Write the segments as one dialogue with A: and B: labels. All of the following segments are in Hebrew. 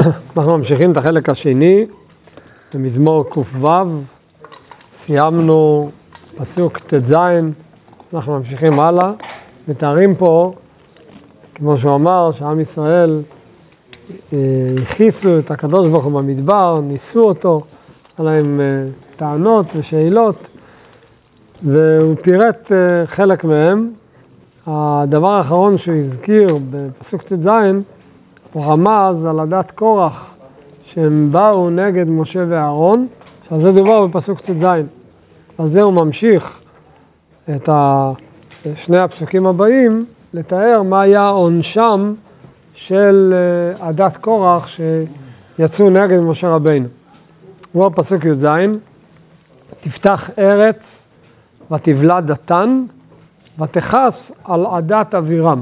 A: אנחנו ממשיכים את החלק השני, במזמור ק"ו, סיימנו פסוק ט"ז, אנחנו ממשיכים הלאה, מתארים פה, כמו שהוא אמר, שעם ישראל הכיסו את הקדוש ברוך הוא במדבר, ניסו אותו, היה להם טענות ושאלות, והוא פירט חלק מהם. הדבר האחרון שהוא הזכיר בפסוק ט"ז, הוא רמז על עדת קורח, שהם באו נגד משה ואהרון, שעל זה דובר בפסוק ט"ז. על זה הוא ממשיך את שני הפסוקים הבאים, לתאר מה היה עונשם של עדת קורח שיצאו נגד משה רבינו. הוא הפסוק י"ז, תפתח ארץ ותבלע דתן ותכס על עדת אבירם.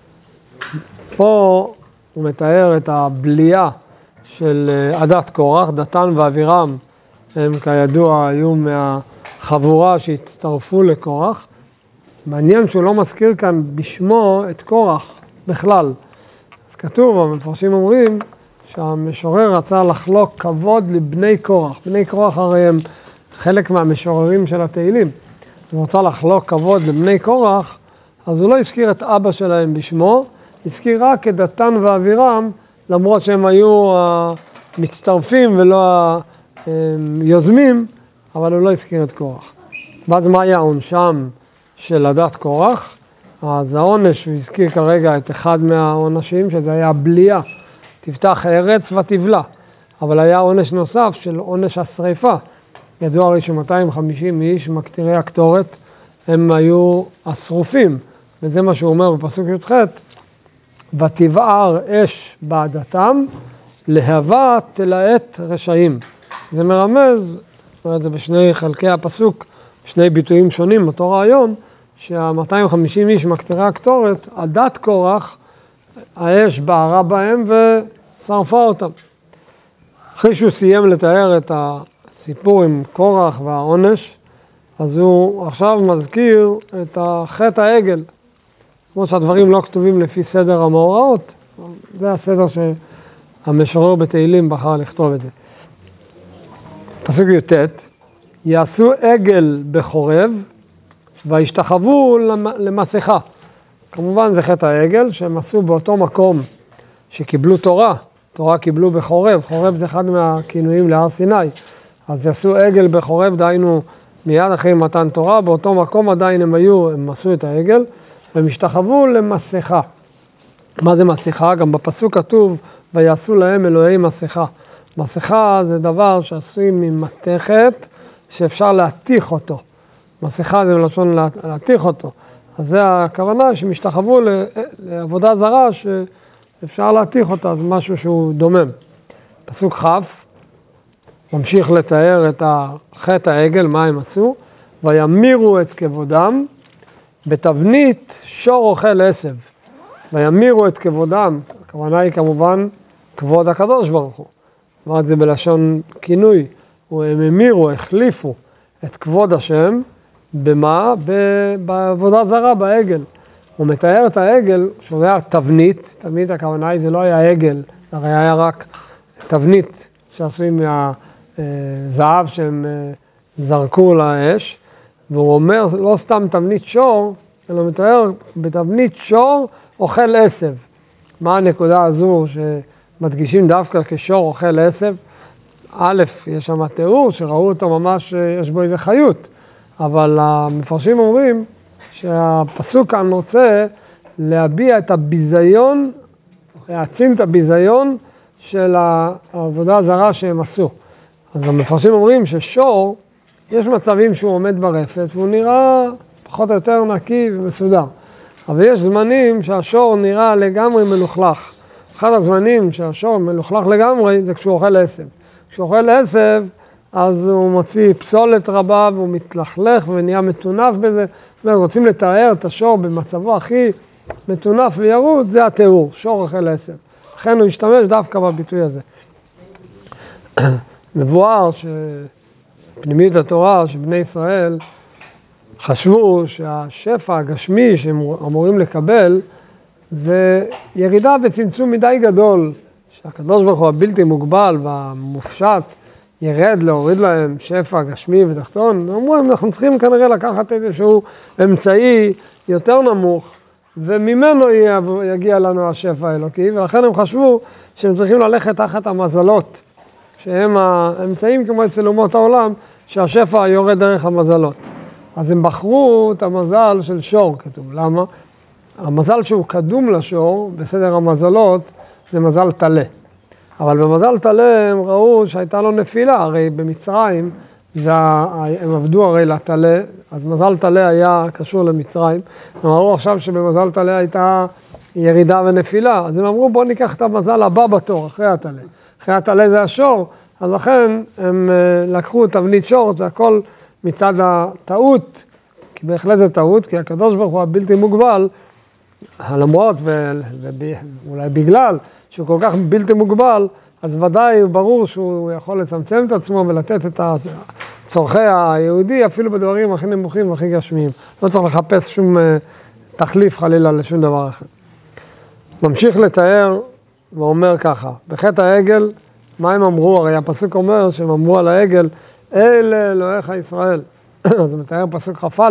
A: פה הוא מתאר את הבליעה של עדת קורח. דתן ואבירם הם כידוע היו מהחבורה שהצטרפו לקורח. מעניין שהוא לא מזכיר כאן בשמו את קורח בכלל. אז כתוב, המפרשים אומרים שהמשורר רצה לחלוק כבוד לבני קורח. בני קורח הרי הם חלק מהמשוררים של התהילים. הוא רצה לחלוק כבוד לבני קורח, אז הוא לא הזכיר את אבא שלהם בשמו, הזכיר רק את דתן ואבירם, למרות שהם היו מצטרפים ולא היוזמים, אבל הוא לא הזכיר את קורח. ואז מה היה עונשם של עדת קורח? אז העונש, הוא הזכיר כרגע את אחד מהעונשים, שזה היה בליעה, תפתח ארץ ותבלע. אבל היה עונש נוסף של עונש השריפה. ידוע הרי ש250 איש מקטירי הקטורת, הם היו השרופים, וזה מה שהוא אומר בפסוק י"ח, ותבער אש בעדתם, להבה תלהט רשעים. זה מרמז, זה בשני חלקי הפסוק, שני ביטויים שונים, אותו רעיון, שה250 איש מקטירי הקטורת, עדת קורח, האש בערה בהם ושרפה אותם. אחרי שהוא סיים לתאר את הסיפור עם קורח והעונש, אז הוא עכשיו מזכיר את חטא העגל. כמו שהדברים לא כתובים לפי סדר המאורעות, זה הסדר שהמשורר בתהילים בחר לכתוב את זה. פסוק י"ט, יעשו עגל בחורב וישתחוו למסכה. כמובן זה חטא העגל שהם עשו באותו מקום שקיבלו תורה. תורה קיבלו בחורב, חורב זה אחד מהכינויים להר סיני. אז יעשו עגל בחורב, דהיינו מיד אחרי מתן תורה, באותו מקום עדיין הם עשו את העגל, והם השתחוו למסכה. מה זה מסכה? גם בפסוק כתוב, ויעשו להם אלוהי מסכה. מסכה זה דבר שעשוי ממתכת, שאפשר להתיך אותו. מסכה זה מלשון להתיך אותו. אז זה הכוונה שהם השתחוו לעבודה זרה שאפשר להתיך אותה, זה משהו שהוא דומם. פסוק כ', ממשיך לתאר את חטא העגל, מה הם עשו, וימירו את כבודם בתבנית שור אוכל עשב. וימירו את כבודם, הכוונה היא כמובן כבוד הקדוש ברוך הוא. אמרת זה בלשון כינוי, הם המירו, החליפו את כבוד השם, במה? בעבודה זרה, בעגל. הוא מתאר את העגל, שהוא היה תבנית, תבנית הכוונה היא, זה לא היה עגל, הרי היה רק תבנית שעשוי מהזהב שהם זרקו לאש, והוא אומר, לא סתם תבנית שור, אלא מתאר בתבנית שור אוכל עשב. מה הנקודה הזו שמדגישים דווקא כשור אוכל עשב? א', יש שם תיאור שראו אותו ממש, יש בו איזה חיות, אבל המפרשים אומרים שהפסוק כאן רוצה להביע את הביזיון, להעצים את הביזיון של העבודה הזרה שהם עשו. אז המפרשים אומרים ששור, יש מצבים שהוא עומד ברפת והוא נראה פחות או יותר נקי ומסודר. אבל יש זמנים שהשור נראה לגמרי מלוכלך. אחד הזמנים שהשור מלוכלך לגמרי זה כשהוא אוכל עשב. כשהוא אוכל עשב, אז הוא מוציא פסולת רבה והוא מתלכלך ונהיה מטונף בזה. זאת אומרת, רוצים לתאר את השור במצבו הכי מטונף וירוד, זה התיאור, שור אוכל עשב. לכן הוא השתמש דווקא בביטוי הזה. מבואר שפנימית התורה, שבני ישראל חשבו שהשפע הגשמי שהם אמורים לקבל, זה ירידה וצמצום מדי גדול שהקדוש ברוך הוא הבלתי מוגבל והמופשט ירד להוריד להם שפע גשמי ותחתון, אמרו אנחנו צריכים כנראה לקחת איזשהו אמצעי יותר נמוך, וממנו יגיע לנו השפע האלוקי, ולכן הם חשבו שהם צריכים ללכת תחת המזלות, שהם האמצעים כמו אצל אומות העולם, שהשפע יורד דרך המזלות. אז הם בחרו את המזל של שור, כתוב. למה? המזל שהוא קדום לשור, בסדר המזלות, זה מזל תלה. אבל במזל תלה הם ראו שהייתה לו נפילה, הרי במצרים, הם עבדו הרי לתלה, אז מזל תלה היה קשור למצרים. הם אמרו עכשיו שבמזל תלה הייתה ירידה ונפילה, אז הם אמרו בואו ניקח את המזל הבא בתור, אחרי התלה. אחרי התלה זה השור, אז לכן הם לקחו תבנית שור, זה הכל מצד הטעות, כי בהחלט זה טעות, כי הקדוש ברוך הוא הבלתי מוגבל, למרות ואולי בגלל שהוא כל כך בלתי מוגבל, אז ודאי ברור שהוא יכול לצמצם את עצמו ולתת את צורכי היהודי אפילו בדברים הכי נמוכים והכי גשמיים. לא צריך לחפש שום תחליף חלילה לשום דבר אחר. ממשיך לתאר ואומר ככה, בחטא העגל, מה הם אמרו? הרי הפסוק אומר שהם אמרו על העגל, אלה אלוהיך ישראל. אז מתאר פסוק כ"א,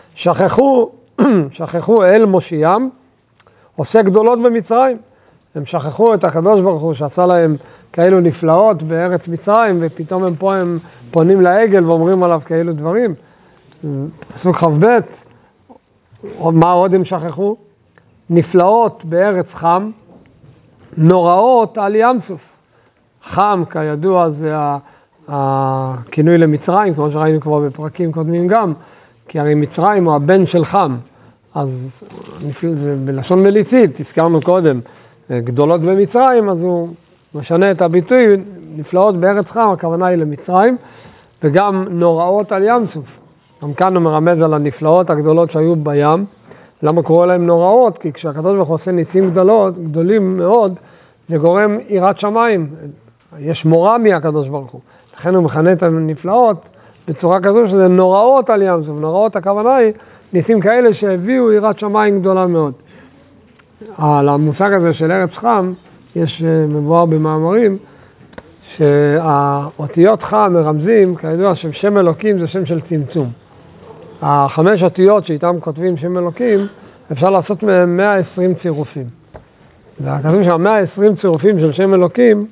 A: שכחו אל מושיעם, עושה גדולות במצרים. הם שכחו את הקדוש ברוך הוא שעשה להם כאלו נפלאות בארץ מצרים, ופתאום הם פה הם פונים לעגל ואומרים עליו כאלו דברים. פסוק כ"ב, מה עוד הם שכחו? נפלאות בארץ חם, נוראות על ים סוף. חם כידוע זה הכינוי למצרים, כמו שראינו כבר בפרקים קודמים גם, כי הרי מצרים הוא הבן של חם. אז זה בלשון מליצית, הזכרנו קודם, גדולות במצרים, אז הוא משנה את הביטוי, נפלאות בארץ חם, הכוונה היא למצרים, וגם נוראות על ים סוף. גם כאן הוא מרמז על הנפלאות הגדולות שהיו בים. למה קורא להם נוראות? כי כשהקדוש ברוך הוא עושה ניסים גדולים מאוד, זה גורם יראת שמיים. יש מורא מהקדוש ברוך הוא. לכן הוא מכנה את הנפלאות בצורה כזו שזה נוראות על ים סוף. נוראות הכוונה היא ניסים כאלה שהביאו יראת שמיים גדולה מאוד. על המושג הזה של ארץ חם, יש מבואר במאמרים, שהאותיות חם מרמזים, כידוע ששם אלוקים זה שם של צמצום. 5 אותיות שאיתם כותבים שם אלוקים, אפשר לעשות מהם 120 צירופים. וכתוב שם 120 צירופים של שם אלוקים,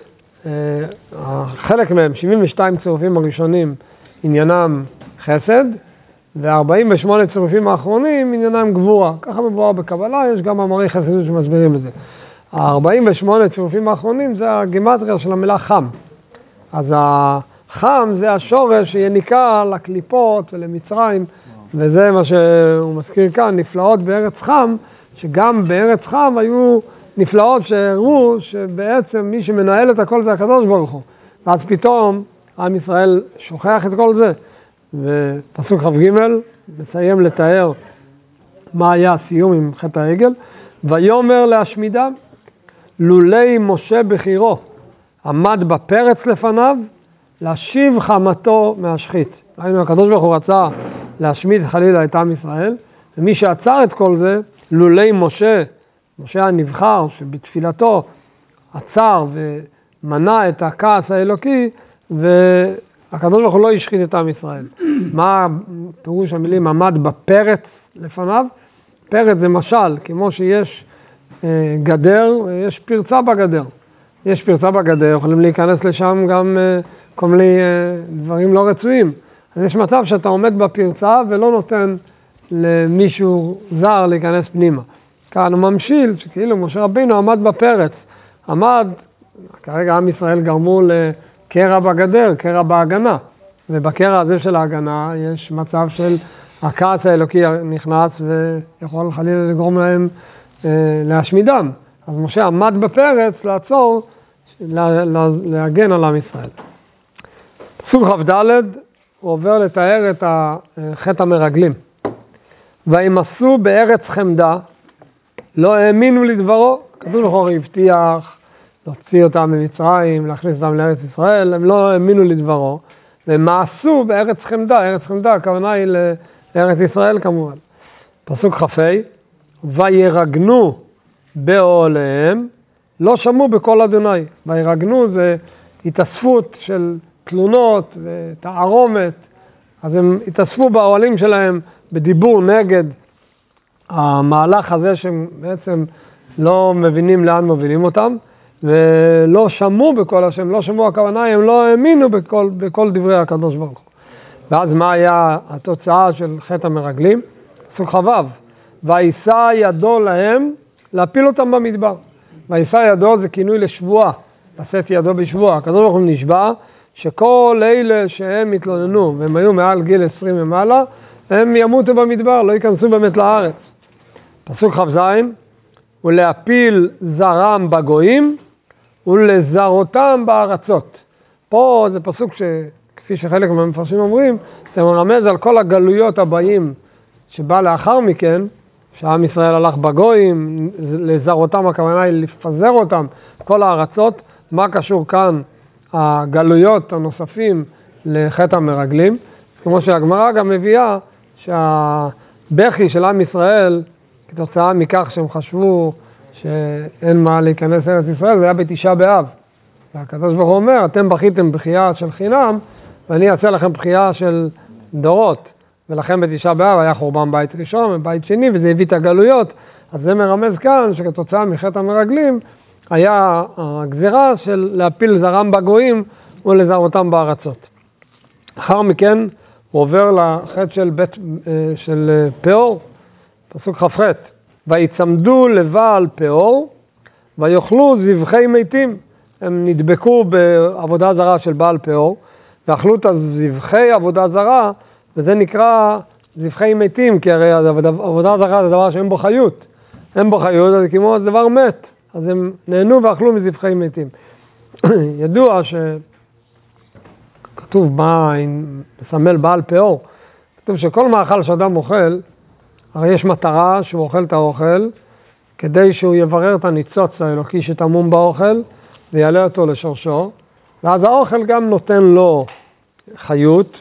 A: חלק מהם, 72 צירופים הראשונים, עניינם חסד, ו-48 צירופים האחרונים עניינם גבורה. ככה מבואר בקבלה, יש גם מאמרי חסידות שמסבירים את זה. ה-48 צירופים האחרונים זה הגימטריה של המילה חם. אז החם זה השורש שיניקה לקליפות ולמצרים, וזה מה שהוא מזכיר כאן, נפלאות בארץ חם, שגם בארץ חם היו נפלאות שהראו שבעצם מי שמנהל את הכל זה הקדוש ברוך הוא. ואז פתאום עם ישראל שוכח את כל זה. ופסוק כ"ג מסיים לתאר מה היה הסיום עם חטא העגל. ויאמר להשמידם, לולי משה בחירו עמד בפרץ לפניו, להשיב חמתו מהשחית. היינו, הקדוש ברוך הוא רצה להשמיד חלילה את עם ישראל, ומי שעצר את כל זה, לולי משה, משה הנבחר שבתפילתו עצר ומנע את הכעס האלוקי, והקדוש ברוך הוא לא השחית את עם ישראל. מה פירוש המילים עמד בפרץ לפניו? פרץ זה משל, כמו שיש גדר, יש פרצה בגדר. יש פרצה בגדר, יכולים להיכנס לשם גם כל מיני דברים לא רצויים. אז יש מצב שאתה עומד בפרצה ולא נותן למישהו זר להיכנס פנימה. כאן הוא ממשיל שכאילו משה רבינו עמד בפרץ. עמד, כרגע עם ישראל גרמו לקרע בגדר, קרע בהגנה. ובקרע הזה של ההגנה יש מצב של הכעס האלוקי נכנס ויכול חלילה לגרום להם להשמידם. אז משה עמד בפרץ לעצור, להגן על עם ישראל. פסוק כ"ד הוא עובר לתאר את חטא המרגלים. וימסו בארץ חמדה, לא האמינו לדברו. כתוב לכאורה הבטיח להוציא אותם ממצרים, להכניס אותם לארץ ישראל, הם לא האמינו לדברו. ומעשו בארץ חמדה, ארץ חמדה, הכוונה היא לארץ ישראל כמובן. פסוק כ"ה, וירגנו באוהליהם, לא שמעו בקול אדוני. וירגנו זה התאספות של תלונות ותערומת, אז הם התאספו באוהלים שלהם בדיבור נגד המהלך הזה שהם בעצם לא מבינים לאן מובילים אותם, ולא שמעו בקול השם, לא שמעו הכוונה, הם לא האמינו בכל דברי הקדוש ברוך הוא. ואז מה היה התוצאה של חטא המרגלים? פסוק כ"ו, וישא ידו להם להפיל אותם במדבר. וישא ידו זה כינוי לשבועה, לשאת ידו בשבועה. הקדוש ברוך הוא נשבע שכל אלה שהם התלוננו והם היו מעל גיל 20 ומעלה, הם ימותו במדבר, לא ייכנסו באמת לארץ. פסוק כ"ז, ולהפיל זרם בגויים ולזרותם בארצות. פה זה פסוק שכפי שחלק מהמפרשים אומרים, זה מרמז על כל הגלויות הבאים שבא לאחר מכן, שעם ישראל הלך בגויים, לזרותם הכוונה היא לפזר אותם, כל הארצות. מה קשור כאן הגלויות הנוספים לחטא המרגלים? כמו שהגמרא גם מביאה שהבכי של עם ישראל, כתוצאה מכך שהם חשבו שאין מה להיכנס לארץ ישראל, זה היה בתשעה באב. והקדוש ברוך הוא אומר, אתם בכיתם בכייה של חינם, ואני אעשה לכם בכייה של דורות. ולכן בתשעה באב היה חורבן בית ראשון ובית שני, וזה הביא את הגלויות. אז זה מרמז כאן שכתוצאה מחטא המרגלים, היה הגזירה של להפיל זרם בגויים ולזרותם בארצות. אחר מכן הוא עובר לחטא של פאור, פסוק כ"ח, ויצמדו לבעל פאור ויאכלו זבחי מתים. הם נדבקו בעבודה זרה של בעל פאור, ואכלו את הזבחי עבודה זרה, וזה נקרא זבחי מתים, כי הרי עבודה זרה זה דבר שאין בו חיות. אין בו חיות, אז כמו דבר מת. אז הם נהנו ואכלו מזבחי מתים. ידוע שכתוב מה מסמל בעל פאור, כתוב שכל מאכל שאדם אוכל, הרי יש מטרה שהוא אוכל את האוכל, כדי שהוא יברר את הניצוץ האלוקי שטמון באוכל, ויעלה אותו לשורשו, ואז האוכל גם נותן לו חיות,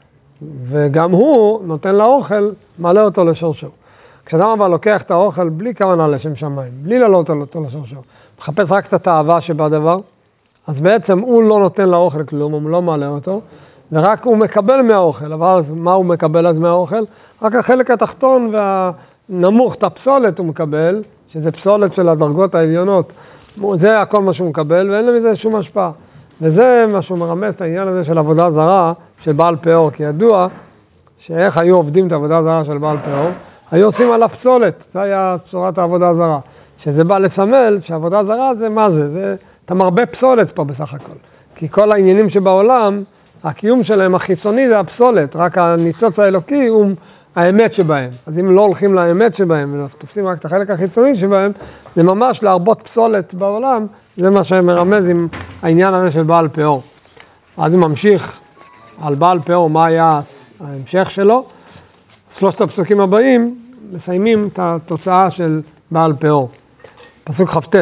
A: וגם הוא נותן לאוכל, מעלה אותו לשורשו. כשאדם אבל לוקח את האוכל בלי כוונה לשם שמיים, בלי לעלות אותו לשורשו, מחפש רק את התאווה שבדבר, אז בעצם הוא לא נותן לאוכל כלום, הוא לא מעלה אותו, ורק הוא מקבל מהאוכל. אבל מה הוא מקבל אז מהאוכל? רק החלק התחתון והנמוך, את הפסולת הוא מקבל, שזה פסולת של הדרגות העליונות. זה הכל מה שהוא מקבל, ואין לזה שום השפעה. וזה מה שהוא מרמז את העניין הזה של עבודה זרה של בעל פאור, כי ידוע שאיך היו עובדים את העבודה זרה של בעל פאור, היו עושים על הפסולת, זה היה צורת העבודה הזרה. שזה בא לסמל שעבודה זרה זה מה זה? זה אתה מרבה פסולת פה בסך הכל. כי כל העניינים שבעולם, הקיום שלהם החיצוני זה הפסולת, רק הניצוץ האלוקי הוא האמת שבהם. אז אם לא הולכים לאמת שבהם, ותופסים רק את החלק החיצוני שבהם, זה ממש להרבות פסולת בעולם, זה מה שמרמז עם העניין הזה של בעל פאור. אז הוא ממשיך על בעל פאור, מה היה ההמשך שלו. שלושת הפסוקים הבאים מסיימים את התוצאה של בעל פאור. פסוק כ"ט,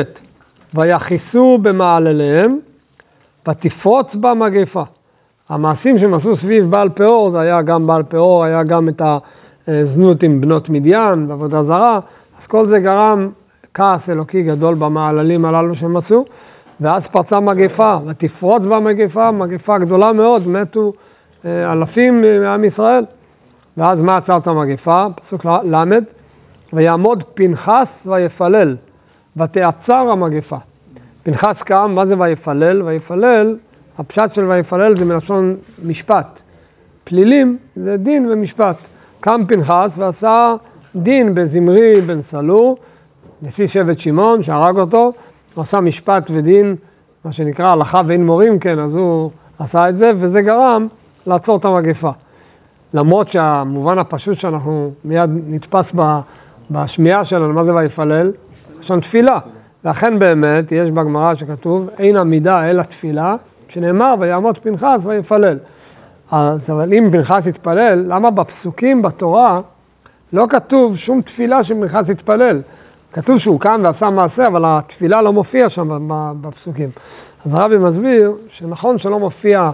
A: ויחיסו במעלליהם ותפרוץ בה מגפה. המעשים שהם עשו סביב בעל פאור, זה היה גם בעל פאור, היה גם את הזנות עם בנות מדיין ועבודה זרה, אז כל זה גרם כעס אלוקי גדול במעללים הללו שהם עשו, ואז פרצה מגפה, ותפרוץ בה מגפה, מגפה גדולה מאוד, מתו אלפים מעם ישראל. ואז מה עצר את המגפה? פסוק ל', ויעמוד פנחס ויפלל, ותעצר המגפה. פנחס קם, מה זה ויפלל? ויפלל, הפשט של ויפלל זה מלשון משפט. פלילים זה דין ומשפט. קם פנחס ועשה דין בזמרי בן סלור, נשיא שבט שמעון שהרג אותו, הוא עשה משפט ודין, מה שנקרא הלכה ואין מורים, כן, אז הוא עשה את זה, וזה גרם לעצור את המגפה. למרות שהמובן הפשוט שאנחנו מיד נתפס בשמיעה שלנו, מה זה ויפלל? לשון תפילה. ואכן באמת יש בגמרא שכתוב, אין עמידה אלא תפילה, שנאמר ויעמוד פנחס ויפלל. אבל אם פנחס יתפלל, למה בפסוקים בתורה לא כתוב שום תפילה שפנחס יתפלל? כתוב שהוא קם ועשה מעשה, אבל התפילה לא מופיע שם בפסוקים. אז הרבי מסביר שנכון שלא מופיע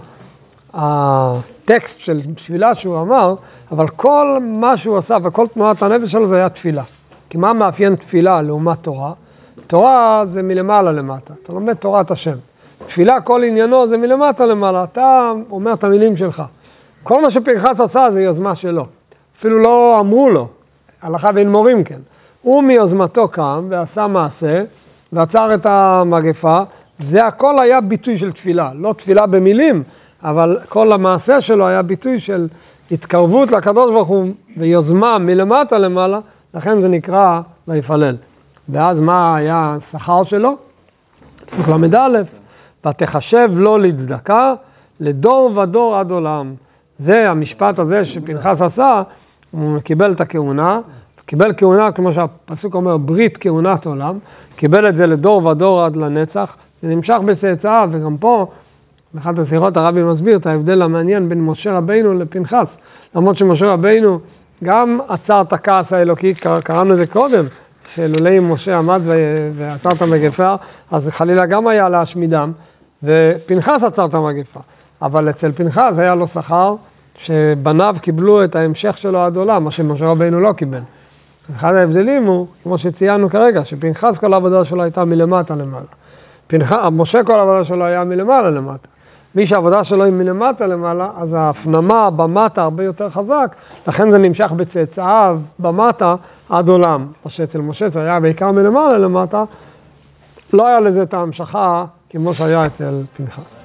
A: הטקסט של תפילה שהוא אמר, אבל כל מה שהוא עשה וכל תנועת הנפש שלו זה היה תפילה. כי מה מאפיין תפילה לעומת תורה? תורה זה מלמעלה למטה, אתה לומד תורת השם. תפילה, כל עניינו זה מלמטה למעלה, אתה אומר את המילים שלך. כל מה שפנחס עשה זה יוזמה שלו. אפילו לא אמרו לו, הלכה בין מורים כן. הוא מיוזמתו קם ועשה מעשה, ועצר את המגפה, זה הכל היה ביטוי של תפילה. לא תפילה במילים, אבל כל המעשה שלו היה ביטוי של התקרבות לקדוש ברוך הוא ויוזמה מלמטה למעלה, לכן זה נקרא ויפלל. ואז מה היה השכר שלו? פסוק ל"א, ותחשב לו לצדקה לדור ודור עד עולם. זה המשפט הזה שפנחס עשה, הוא קיבל את הכהונה, קיבל כהונה כמו שהפסוק אומר ברית כהונת עולם, קיבל את זה לדור ודור עד לנצח, זה נמשך בצאצאיו, וגם פה באחת השיחות הרבי מסביר את ההבדל המעניין בין משה רבינו לפנחס, למרות שמשה רבינו גם עצר את הכעס האלוקי, קראנו את זה קודם, שאלולי משה עמד ועצר את המגפה, אז חלילה גם היה להשמידם, ופנחס עצר את המגפה. אבל אצל פנחס היה לו שכר שבניו קיבלו את ההמשך שלו עד עולם, מה שמשה רבינו לא קיבל. אחד ההבדלים הוא, כמו שציינו כרגע, שפנחס כל העבודה שלו הייתה מלמטה למעלה. משה כל העבודה שלו היה מלמעלה למטה. מי שהעבודה שלו היא מלמטה למעלה, אז ההפנמה במטה הרבה יותר חזק, לכן זה נמשך בצאצאיו במטה עד עולם. מה שאצל משה זה היה בעיקר מלמעלה למטה, לא היה לזה את ההמשכה כמו שהיה אצל פנחס.